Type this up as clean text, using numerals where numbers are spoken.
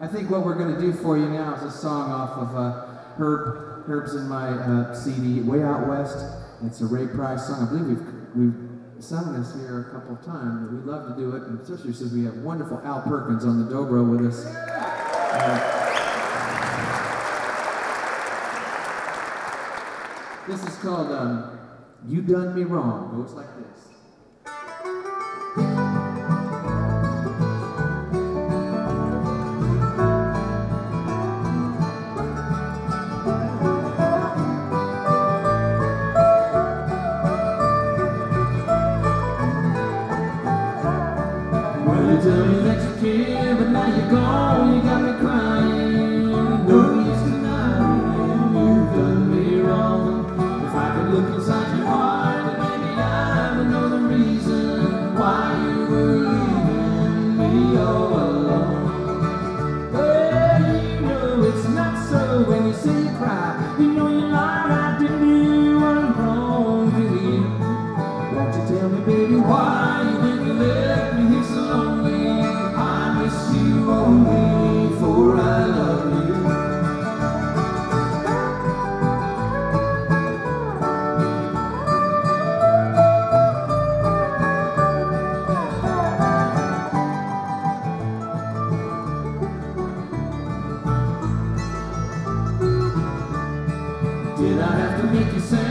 I think what we're going to do for you now is a song off of Herb's and my CD, Way Out West. It's a Ray Price song. I believe we've sung this here a couple of times, but we love to do it, and especially since we have wonderful Al Perkins on the dobro with us. This is called You Done Me Wrong. It goes like this. You tell me that you care, but now you're gone, you got me crying. No use denying you've done me wrong. If I could look inside your heart, then maybe I would know the reason why you were leaving me all alone. Well, you know it's not so when you say you cry. You know you lied, I didn't do one wrong to you. Won't you tell me, baby, why you didn't let me here so lonely? I miss you only, for I love you. Did I have to make you sad?